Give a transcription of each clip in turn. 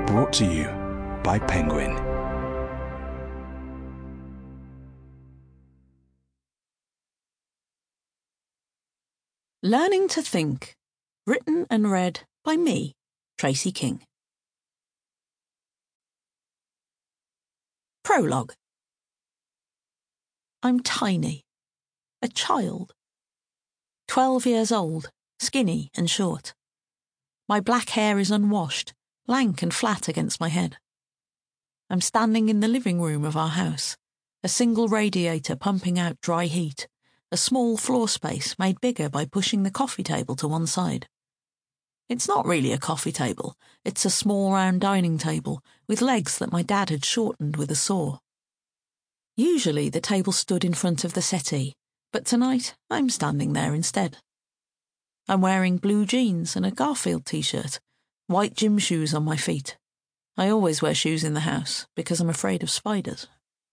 Brought to you by Penguin. Learning to Think. Written and read by me, Tracy King. Prologue. I'm tiny. A child. 12 years old, skinny and short. My black hair is unwashed, lank and flat against my head. I'm standing in the living room of our house, a single radiator pumping out dry heat, a small floor space made bigger by pushing the coffee table to one side. It's not really a coffee table, it's a small round dining table with legs that my dad had shortened with a saw. Usually the table stood in front of the settee, but tonight I'm standing there instead. I'm wearing blue jeans and a Garfield t-shirt, white gym shoes on my feet. I always wear shoes in the house because I'm afraid of spiders.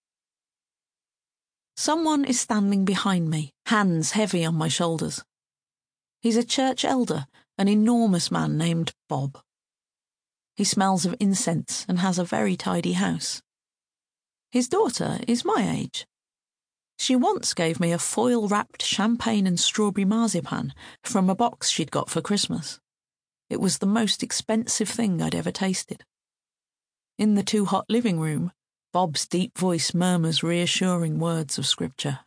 Someone is standing behind me, hands heavy on my shoulders. He's a church elder, an enormous man named Bob. He smells of incense and has a very tidy house. His daughter is my age. She once gave me a foil-wrapped champagne and strawberry marzipan from a box she'd got for Christmas. It was the most expensive thing I'd ever tasted. In the too-hot living room, Bob's deep voice murmurs reassuring words of scripture.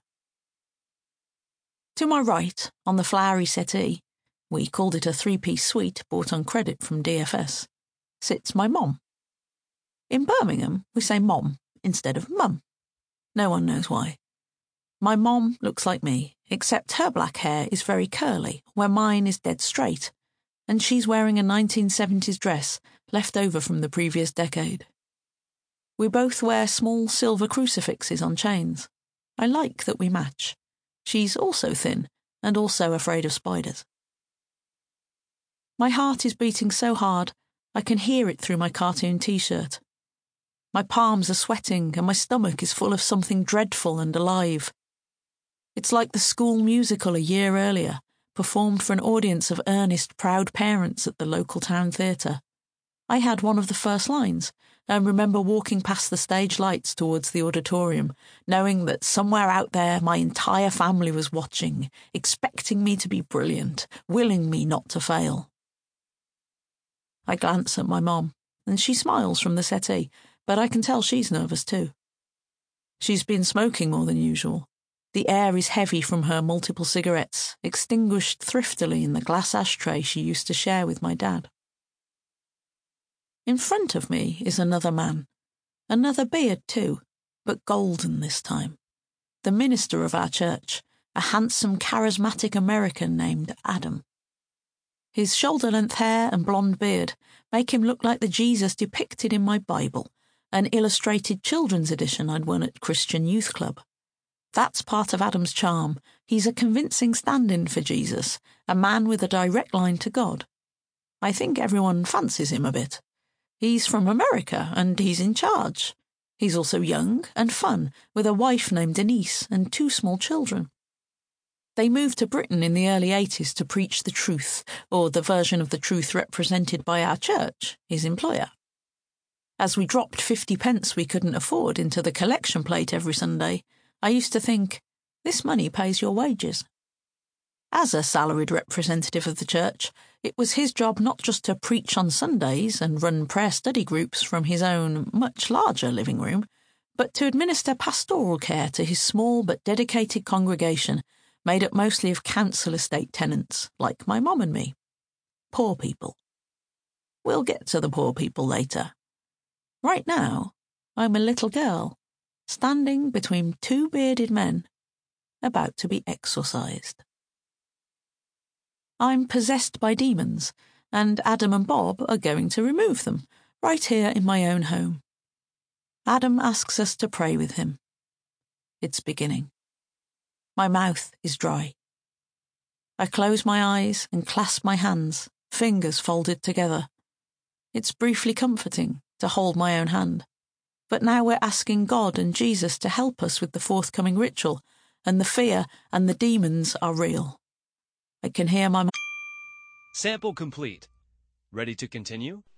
To my right, on the flowery settee, we called it a three-piece suite bought on credit from DFS, sits my mom. In Birmingham, we say mom instead of mum. No one knows why. My mom looks like me, except her black hair is very curly, where mine is dead straight, and she's wearing a 1970s dress left over from the previous decade. We both wear small silver crucifixes on chains. I like that we match. She's also thin and also afraid of spiders. My heart is beating so hard I can hear it through my cartoon t-shirt. My palms are sweating and my stomach is full of something dreadful and alive. It's like the school musical a year earlier, performed for an audience of earnest, proud parents at the local town theatre. I had one of the first lines, and remember walking past the stage lights towards the auditorium, knowing that somewhere out there my entire family was watching, expecting me to be brilliant, willing me not to fail. I glance at my mom, and she smiles from the settee, but I can tell she's nervous too. She's been smoking more than usual. The air is heavy from her multiple cigarettes, extinguished thriftily in the glass ashtray she used to share with my dad. In front of me is another man. Another beard too, but golden this time. The minister of our church, a handsome, charismatic American named Adam. His shoulder-length hair and blonde beard make him look like the Jesus depicted in my Bible, an illustrated children's edition I'd won at Christian Youth Club. That's part of Adam's charm. He's a convincing stand-in for Jesus, a man with a direct line to God. I think everyone fancies him a bit. He's from America, and he's in charge. He's also young and fun, with a wife named Denise and 2 small children. They moved to Britain in the early 80s to preach the truth, or the version of the truth represented by our church, his employer. As we dropped 50 pence we couldn't afford into the collection plate every Sunday, I used to think, this money pays your wages. As a salaried representative of the church, it was his job not just to preach on Sundays and run prayer study groups from his own, much larger living room, but to administer pastoral care to his small but dedicated congregation, made up mostly of council estate tenants, like my mom and me. Poor people. We'll get to the poor people later. Right now, I'm a little girl, standing between 2 bearded men, about to be exorcised. I'm possessed by demons, and Adam and Bob are going to remove them, right here in my own home. Adam asks us to pray with him. It's beginning. My mouth is dry. I close my eyes and clasp my hands, fingers folded together. It's briefly comforting to hold my own hand. But now we're asking God and Jesus to help us with the forthcoming ritual, and the fear and the demons are real. I can hear my... Sample complete. Ready to continue?